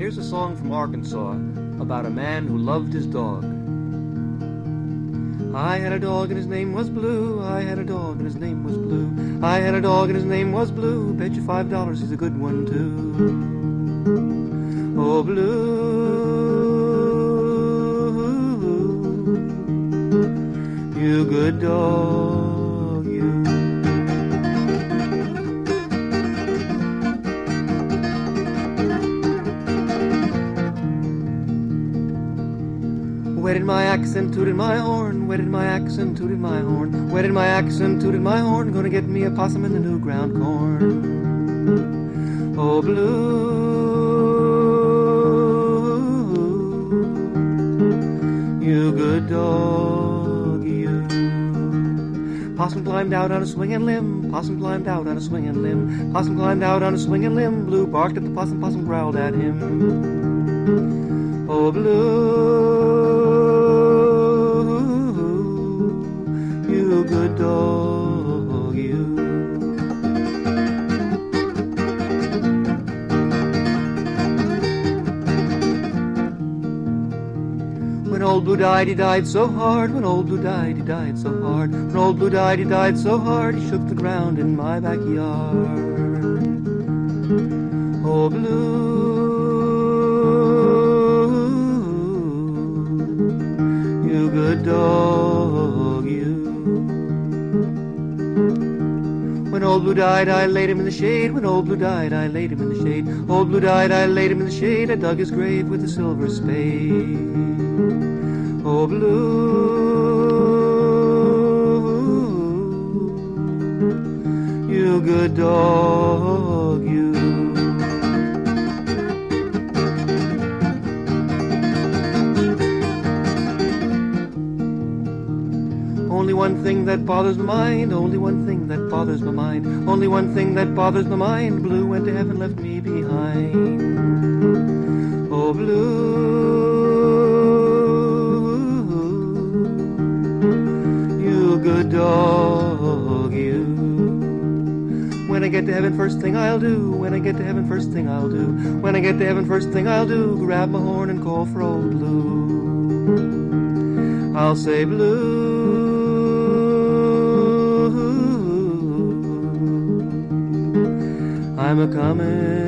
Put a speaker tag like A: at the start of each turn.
A: Here's a song from Arkansas about a man who loved his dog. I had a dog and his name was Blue. I had a dog and his name was Blue. I had a dog and his name was Blue. Bet you $5 he's a good one too. Oh, Blue, you good dog, you. Wetted my accent, tooted my horn. Wetted my accent, tooted my horn. Wetted my accent, tooted my horn. Gonna get me a possum in the new ground corn. Oh, Blue, you good dog, you. Possum climbed out on a swinging limb. Possum climbed out on a swinging limb. Possum climbed out on a swinging limb. Blue barked at the possum. Possum growled at him. Oh, Blue, you good dog, you. When old Blue died, he died so hard. When old Blue died, he died so hard. When old Blue died, he died so hard. He shook the ground in my backyard. Oh, Blue, you good dog, you. When old Blue died, I laid him in the shade. When old Blue died, I laid him in the shade. Old Blue died, I laid him in the shade. I dug his grave with a silver spade. Oh, Blue, you good dog, you. Only one thing that bothers my mind, only one thing that bothers my mind, only one thing that bothers my mind. Blue went to heaven, left me behind. Oh, Blue, you good dog, you. When I get to heaven, first thing I'll do. When I get to heaven, first thing I'll do. When I get to heaven, first thing I'll do. Grab my horn and call for old Blue. I'll say, Blue, I'm a-comin'.